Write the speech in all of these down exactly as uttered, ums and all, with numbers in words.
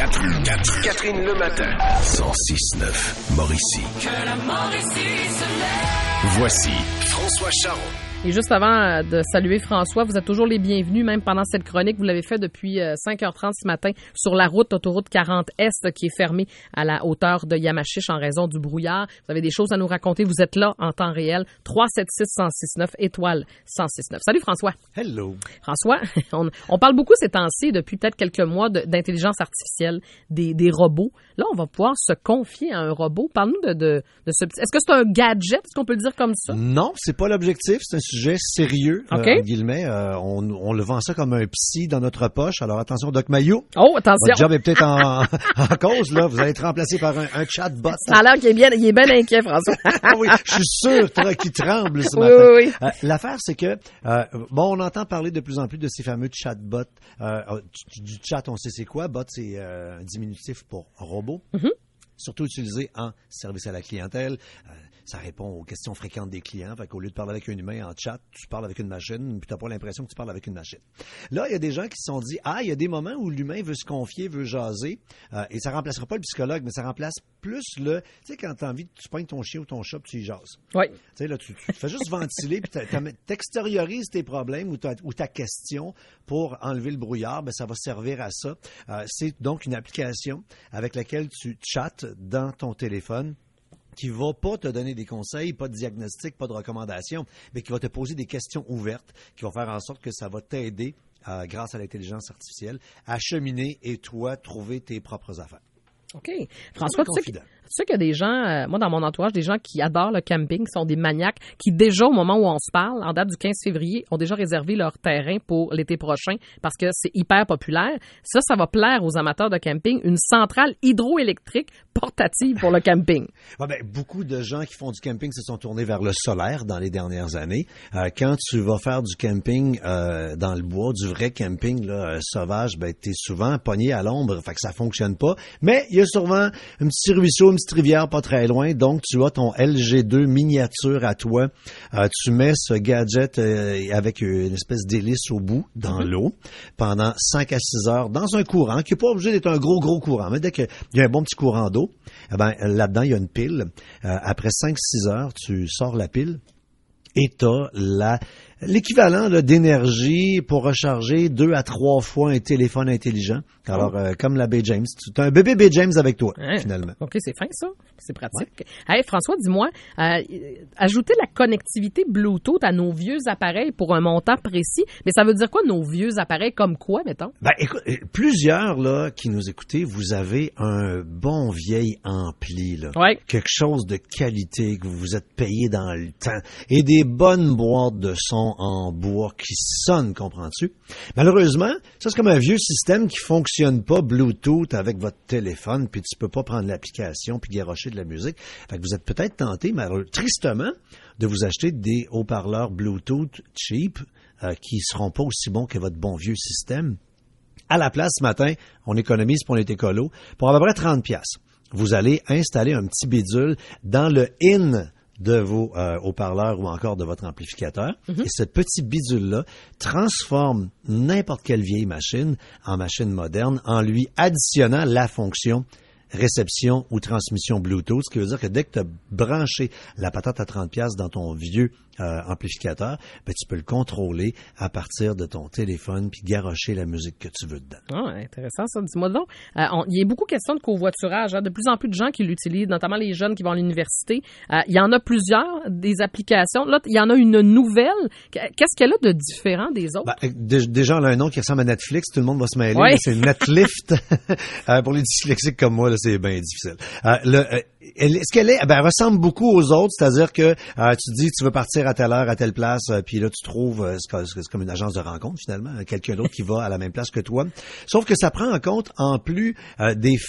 Catherine, Catherine, Catherine le matin. cent six neuf Mauricie. Que la Mauricie se lève. Voici François Charon. Et juste avant de saluer François, vous êtes toujours les bienvenus, même pendant cette chronique. Vous l'avez fait depuis cinq heures trente ce matin sur la route, autoroute quarante Est, qui est fermée à la hauteur de Yamachiche en raison du brouillard. Vous avez des choses à nous raconter. Vous êtes là en temps réel. trois sept six, un zéro six neuf, étoile cent six neuf. Salut François. Hello. François, on, on parle beaucoup ces temps-ci, depuis peut-être quelques mois, de, d'intelligence artificielle, des, des robots. Là, on va pouvoir se confier à un robot. Parle-nous de, de, de ce petit... Est-ce que c'est un gadget? Est-ce qu'on peut le dire comme ça? Non, c'est pas l'objectif. C'est un sujet sérieux, okay. euh, en guillemets. Euh, on, on le vend ça comme un psy dans notre poche. Alors attention, Doc Mayou. Oh, attention. Votre job est peut-être en, en cause, là. Vous allez être remplacé par un, un chatbot. Ça a l'air qu'il est bien, il est bien inquiet, François. Ah oui, je suis sûr qu'il tremble ce oui, matin. Oui, oui. Euh, l'affaire, c'est que, euh, bon, on entend parler de plus en plus de ces fameux chatbots. Euh, du, du chat, on sait c'est quoi. Bot, c'est euh, un diminutif pour robot. Mm-hmm. Surtout utilisé en service à la clientèle. Euh, ça répond aux questions fréquentes des clients. Fait qu'au lieu de parler avec un humain en chat, tu parles avec une machine, puis tu n'as pas l'impression que tu parles avec une machine. Là, il y a des gens qui se sont dit, ah, il y a des moments où l'humain veut se confier, veut jaser, euh, et ça remplacera pas le psychologue, mais ça remplace plus le... Tu sais, quand tu as envie, tu pognes ton chien ou ton chat, puis tu y jases. Oui. Tu sais, là, tu, tu fais juste ventiler, puis tu extériorises tes problèmes ou ta, ou ta question pour enlever le brouillard, ben ça va servir à ça. Euh, c'est donc une application avec laquelle tu chattes dans ton téléphone, qui va pas te donner des conseils, pas de diagnostic, pas de recommandations, mais qui va te poser des questions ouvertes, qui vont faire en sorte que ça va t'aider, euh, grâce à l'intelligence artificielle, à cheminer et toi, trouver tes propres affaires. OK. François, tu sais, que, tu sais qu'il y a des gens, euh, moi dans mon entourage, des gens qui adorent le camping, qui sont des maniaques, qui déjà au moment où on se parle, en date du quinze février, ont déjà réservé leur terrain pour l'été prochain parce que c'est hyper populaire. Ça, ça va plaire aux amateurs de camping, une centrale hydroélectrique portative pour le camping. Ouais, ben, beaucoup de gens qui font du camping se sont tournés vers le solaire dans les dernières années. Euh, quand tu vas faire du camping euh, dans le bois, du vrai camping là, euh, sauvage, ben, t'es souvent pogné à l'ombre, fait que ça fonctionne pas. Mais il y a souvent un petit ruisseau, une petite rivière pas très loin, donc tu as ton L G deux miniature à toi. Euh, tu mets ce gadget euh, avec une espèce d'hélice au bout, dans mm-hmm. l'eau, pendant cinq à six heures, dans un courant, qui n'est pas obligé d'être un gros, gros courant, mais dès qu'il y a un bon petit courant d'eau, eh ben, là-dedans, il y a une pile. Euh, après cinq six heures, tu sors la pile et tu as la... l'équivalent là, d'énergie pour recharger deux à trois fois un téléphone intelligent. Alors, oh. euh, comme la Bay James. Tu as un bébé Bay James avec toi, hein? Finalement. OK, c'est fin, ça. C'est pratique. Ouais. Hey, François, dis-moi, euh, ajouter la connectivité Bluetooth à nos vieux appareils pour un montant précis, mais ça veut dire quoi, nos vieux appareils, comme quoi, mettons? Ben, écoute, plusieurs, là, qui nous écoutez, vous avez un bon vieil ampli, là. Ouais. Quelque chose de qualité que vous vous êtes payé dans le temps. Et des bonnes boîtes de son en bois qui sonnent, comprends-tu? Malheureusement, ça, c'est comme un vieux système qui fonctionne pas Bluetooth avec votre téléphone, puis tu peux pas prendre l'application puis garrocher de la musique. Fait que vous êtes peut-être tenté, mais tristement, de vous acheter des haut-parleurs Bluetooth cheap euh, qui seront pas aussi bons que votre bon vieux système. À la place, ce matin, on économise pour on est écolo. Pour à peu près trente piastres, vous allez installer un petit bidule dans le in de vos euh, haut-parleurs ou encore de votre amplificateur. Mm-hmm. Et ce petit bidule-là transforme n'importe quelle vieille machine en machine moderne en lui additionnant la fonction réception ou transmission Bluetooth, ce qui veut dire que dès que tu as branché la patate à trente piastres dans ton vieux euh, amplificateur, ben, tu peux le contrôler à partir de ton téléphone puis garrocher la musique que tu veux dedans. Ah, intéressant ça. Dis-moi donc, euh, on, il y a beaucoup question de covoiturage. Hein, de plus en plus de gens qui l'utilisent, notamment les jeunes qui vont à l'université. Euh, il y en a plusieurs, des applications. Là, il y en a une nouvelle. Qu'est-ce qu'elle a de différent des autres? Ben, déjà, on a un nom qui ressemble à Netflix. Tout le monde va se mêler. Oui. C'est Netlift. euh, pour les dyslexiques comme moi, là, c'est bien difficile. Euh, le, euh, elle, ce qu'elle est, ben, elle ressemble beaucoup aux autres, c'est-à-dire que euh, tu dis tu veux partir à telle heure, à telle place, euh, puis là tu trouves, euh, c'est, c'est comme une agence de rencontre finalement, quelqu'un d'autre qui va à la même place que toi. Sauf que ça prend en compte, en plus euh, des frais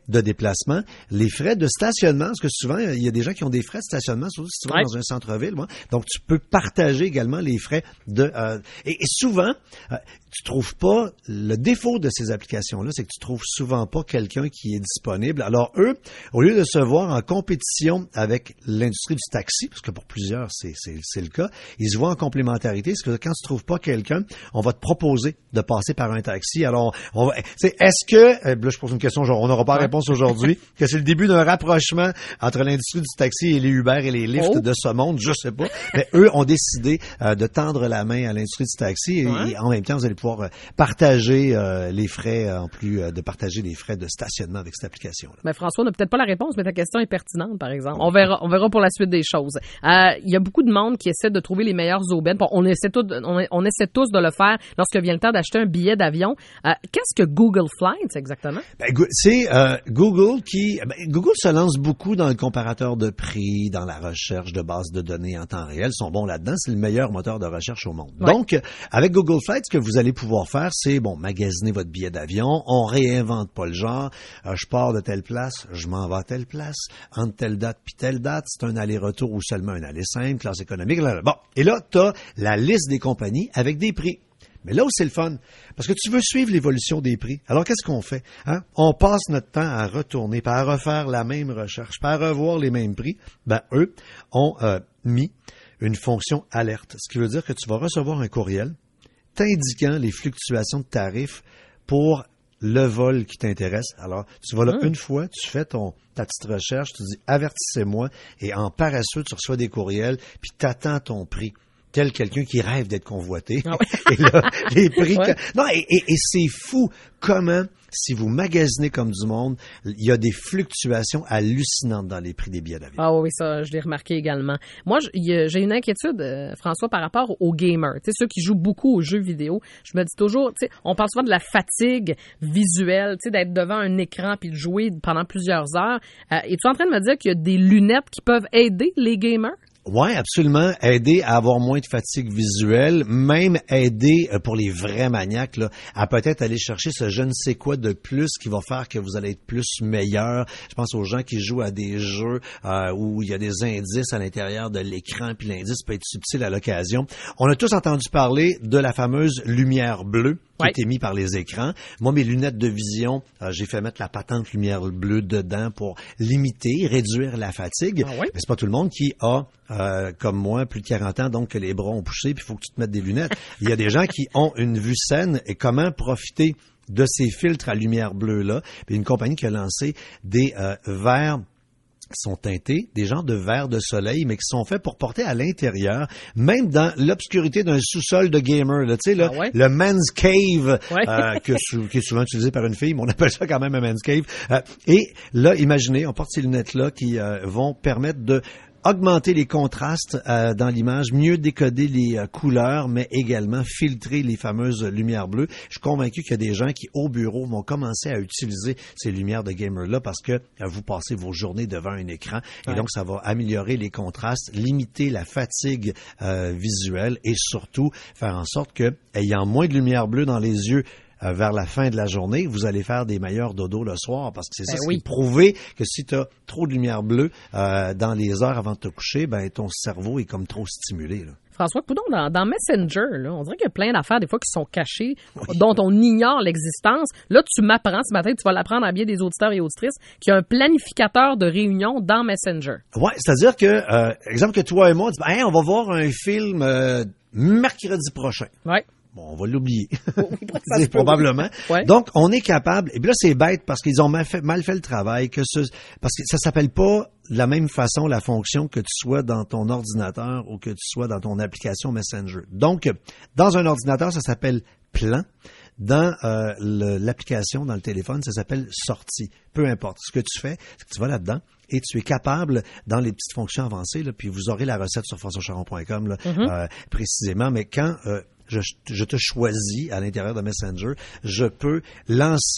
de déplacement, les frais de stationnement, parce que souvent, il y a des gens qui ont des frais de stationnement, surtout si tu vas ouais. dans un centre-ville. Ouais. Donc, tu peux partager également les frais de... Euh, et, et souvent, euh, tu trouves pas... Le défaut de ces applications-là, c'est que tu trouves souvent pas quelqu'un qui est disponible. Alors, eux, au lieu de se voir en compétition avec l'industrie du taxi, parce que pour plusieurs, c'est, c'est, c'est le cas, ils se voient en complémentarité. C'est que quand tu trouves pas quelqu'un, on va te proposer de passer par un taxi. Alors, on va, c'est, est-ce que... Euh, là, je pose une question, genre, on n'aura pas la réponse aujourd'hui, que c'est le début d'un rapprochement entre l'industrie du taxi et les Uber et les Lyft oh. de ce monde, je sais pas. Mais eux ont décidé euh, de tendre la main à l'industrie du taxi et, ouais. et en même temps, vous allez pouvoir euh, partager euh, les frais, euh, en plus euh, de partager les frais de stationnement avec cette application-là. Ben François, on n'a peut-être pas la réponse, mais ta question est pertinente, par exemple. On verra, on verra pour la suite des choses. Euh, il y a beaucoup de monde qui essaie de trouver les meilleures aubaines. Bon, on essaie tout, on, on essaie tous de le faire lorsque vient le temps d'acheter un billet d'avion. Euh, qu'est-ce que Google Flights exactement? Ben, c'est euh, Google qui... Ben, Google se lance beaucoup dans le comparateur de prix, dans la recherche de bases de données en temps réel. Ils sont bons là-dedans. C'est le meilleur moteur de recherche au monde. Ouais. Donc, avec Google Flights, ce que vous allez pouvoir faire, c'est, bon, magasiner votre billet d'avion. On réinvente pas le genre. Euh, je pars de telle place, je m'en vais à telle place. Entre telle date puis telle date, c'est un aller-retour ou seulement un aller simple, classe économique. Là, là. Bon, et là, tu as la liste des compagnies avec des prix. Mais là où c'est le fun, parce que tu veux suivre l'évolution des prix. Alors, qu'est-ce qu'on fait? Hein? On passe notre temps à retourner, puis à refaire la même recherche, puis à revoir les mêmes prix. Ben, eux ont euh, mis une fonction alerte, ce qui veut dire que tu vas recevoir un courriel t'indiquant les fluctuations de tarifs pour le vol qui t'intéresse. Alors, tu vas là mmh. une fois, tu fais ton ta petite recherche, tu dis « Avertissez-moi » et en paresseux, tu reçois des courriels, puis t'attends ton prix. Tel quelqu'un qui rêve d'être convoité. Ah oui. Et là, les prix... Ouais. Non, et, et, et c'est fou comment, si vous magasinez comme du monde, il y a des fluctuations hallucinantes dans les prix des billets d'avion. Ah oui, ça, je l'ai remarqué également. Moi, j'ai une inquiétude, euh, François, par rapport aux gamers. Tu sais, ceux qui jouent beaucoup aux jeux vidéo. Je me dis toujours, tu sais, on parle souvent de la fatigue visuelle, tu sais, d'être devant un écran puis de jouer pendant plusieurs heures. Euh, es-tu en train de me dire qu'il y a des lunettes qui peuvent aider les gamers? Oui, absolument. Aider à avoir moins de fatigue visuelle, même aider pour les vrais maniaques là, à peut-être aller chercher ce je ne sais quoi de plus qui va faire que vous allez être plus meilleur. Je pense aux gens qui jouent à des jeux euh, où il y a des indices à l'intérieur de l'écran, puis l'indice peut être subtil à l'occasion. On a tous entendu parler de la fameuse lumière bleue qui est émise par les écrans. Moi, mes lunettes de vision, euh, j'ai fait mettre la patente lumière bleue dedans pour limiter, réduire la fatigue. Ah oui? Mais c'est pas tout le monde qui a Euh, comme moi, plus de quarante ans, donc que les bras ont poussé, puis il faut que tu te mettes des lunettes. Il y a des gens qui ont une vue saine et comment profiter de ces filtres à lumière bleue-là. Puis une compagnie qui a lancé des euh, verres qui sont teintés, des genres de verres de soleil, mais qui sont faits pour porter à l'intérieur, même dans l'obscurité d'un sous-sol de gamer. Tu sais, là, ah ouais? le man's cave, ouais. euh, que, qui est souvent utilisé par une fille, mais on appelle ça quand même un man's cave. Euh, et là, imaginez, on porte ces lunettes-là qui euh, vont permettre de augmenter les contrastes euh, dans l'image, mieux décoder les euh, couleurs, mais également filtrer les fameuses lumières bleues. Je suis convaincu qu'il y a des gens qui, au bureau, vont commencer à utiliser ces lumières de gamer-là parce que euh, vous passez vos journées devant un écran ouais. et donc ça va améliorer les contrastes, limiter la fatigue euh, visuelle et surtout faire en sorte que, ayant moins de lumière bleue dans les yeux, vers la fin de la journée, vous allez faire des meilleurs dodos le soir parce que c'est ça, ben oui. c'est prouvé que si tu as trop de lumière bleue euh, dans les heures avant de te coucher, ben ton cerveau est comme trop stimulé. Là. François Coudon, dans, dans Messenger, là, on dirait qu'il y a plein d'affaires des fois qui sont cachées, oui. dont on ignore l'existence. Là, tu m'apprends ce matin, tu vas l'apprendre à bien des auditeurs et auditrices, qu'il y a un planificateur de réunion dans Messenger. Oui, c'est-à-dire que, euh, exemple que toi et moi, on dit, hey, on va voir un film euh, mercredi prochain. Oui. Bon, on va l'oublier. C'est probablement. Ouais. Donc, on est capable. Et puis là, c'est bête parce qu'ils ont mal fait, mal fait le travail. Que ce, parce que ça s'appelle pas de la même façon la fonction que tu sois dans ton ordinateur ou que tu sois dans ton application Messenger. Donc, dans un ordinateur, ça s'appelle plan. Dans euh, le, l'application, dans le téléphone, ça s'appelle sortie. Peu importe. Ce que tu fais, c'est que tu vas là-dedans et tu es capable, dans les petites fonctions avancées, là, puis vous aurez la recette sur françois charon point com là, mm-hmm. euh, précisément, mais quand... Euh, Je, je te choisis à l'intérieur de Messenger, je peux lancer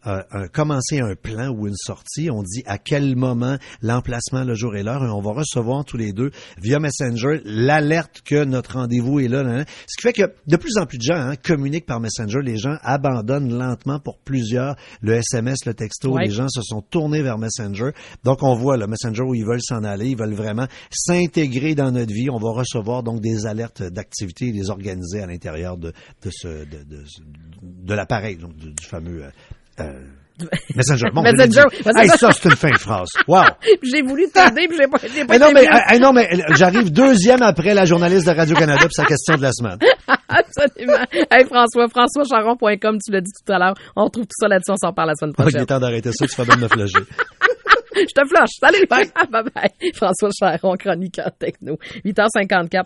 euh, un, commencer un plan ou une sortie. On dit à quel moment, l'emplacement, le jour et l'heure, et on va recevoir tous les deux via Messenger l'alerte que notre rendez-vous est là, là, là. Ce qui fait que de plus en plus de gens hein, communiquent par Messenger. Les gens abandonnent lentement pour plusieurs le S M S, le texto. Ouais. Les gens se sont tournés vers Messenger. Donc, on voit le Messenger où ils veulent s'en aller. Ils veulent vraiment s'intégrer dans notre vie. On va recevoir donc des alertes d'activité et les organiser à l'intérieur de, de, ce, de, de, de l'appareil, donc du, du fameux... Euh, euh, Messenger. Bon, Messenger. Hey, ça, c'est une fin de phrase. Wow. J'ai voulu t'aider, puis j'ai pas, j'ai pas mais non, mais, hey, non, mais j'arrive deuxième après la journaliste de Radio-Canada pour sa question de la semaine. Absolument. Hey, François, françois charon point com, tu l'as dit tout à l'heure. On retrouve tout ça là-dessus, on s'en parle la semaine prochaine. Il est temps d'arrêter ça, tu fais bien de me flusher. Je te flush. Salut. Bye. Bye bye. François Charon, chroniqueur techno. huit heures cinquante-quatre.